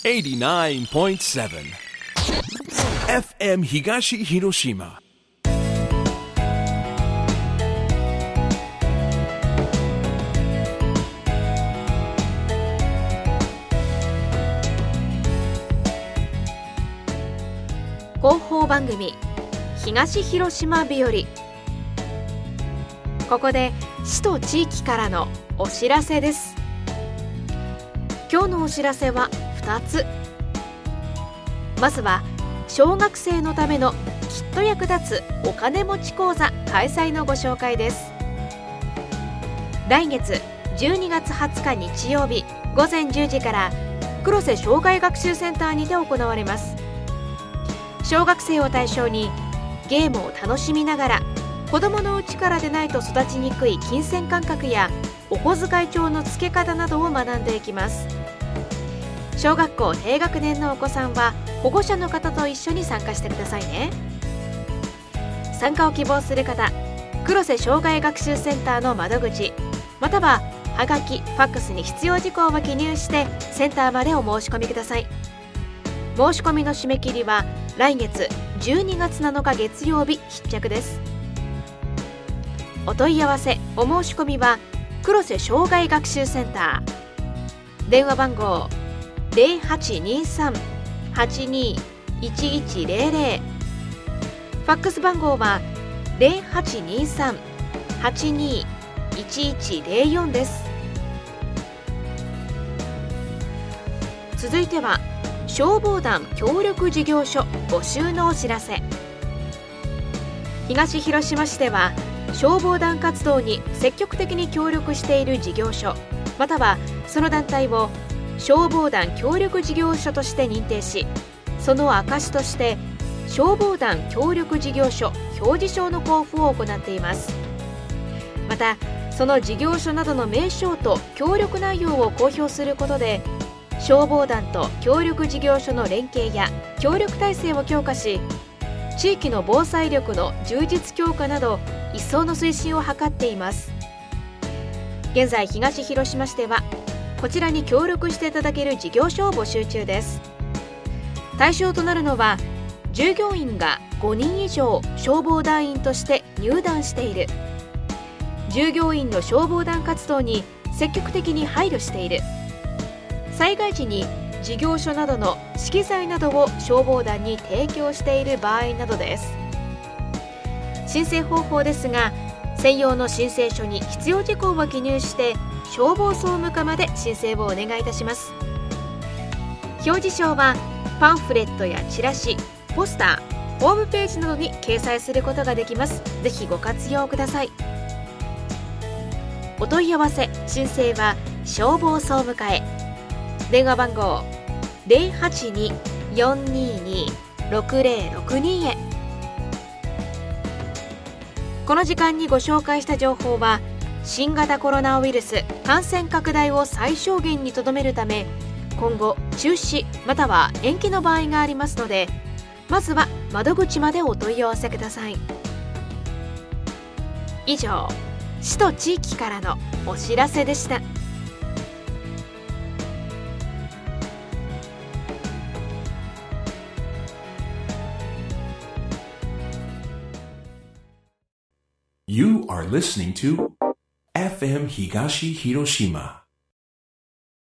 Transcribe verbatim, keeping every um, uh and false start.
エイティナインポイントセブン エフエム 東広島。 広報番組東広島日和。ここで市と地域からのお知らせです。今日のお知らせはふたつ。まずは小学生のためのきっと役立つお金持ち講座開催のご紹介です。来月じゅうにがつはつか日曜日ごぜんじゅうじから黒瀬障害学習センターにて行われます。小学生を対象にゲームを楽しみながら子どものうちからでないと育ちにくい金銭感覚やお小遣い帳の付け方などを学んでいきます。小学校低学年のお子さんは保護者の方と一緒に参加してくださいね。参加を希望する方、黒瀬障害学習センターの窓口またははがき、ファックスに必要事項を記入してセンターまでお申し込みください。申し込みの締め切りは来月じゅうにがつなのか月曜日必着です。お問い合わせお申し込みは黒瀬障害学習センター、電話番号 ゼロはちにさん はちにいちいちゼロゼロ、ファックス番号はゼロはちにさん はちにいちいちゼロよんです。続いては消防団協力事業所募集のお知らせ。東広島市では消防団活動に積極的に協力している事業所またはその団体を消防団協力事業所として認定し、その証として消防団協力事業所表示証の交付を行っています。またその事業所などの名称と協力内容を公表することで消防団と協力事業所の連携や協力体制を強化し、地域の防災力の充実強化など一層の推進を図っています。現在東広島市ではこちらに協力していただける事業所を募集中です。対象となるのは従業員がごにん以上消防団員として入団している、従業員の消防団活動に積極的に配慮している、災害時に事業所などの資機材などを消防団に提供している場合などです。申請方法ですが、専用の申請書に必要事項を記入して消防総務課まで申請をお願いいたします。表示証はパンフレットやチラシ、ポスター、ホームページなどに掲載することができます。ぜひご活用ください。お問い合わせ申請は消防総務課へ。電話番号 ゼロはちに よんにに ろくゼロろくに へ。この時間にご紹介した情報は新型コロナウイルス感染拡大を最小限にとどめるため今後中止または延期の場合がありますので、まずは窓口までお問い合わせください。以上、市と地域からのお知らせでした。 You are listening to エフエム 東広島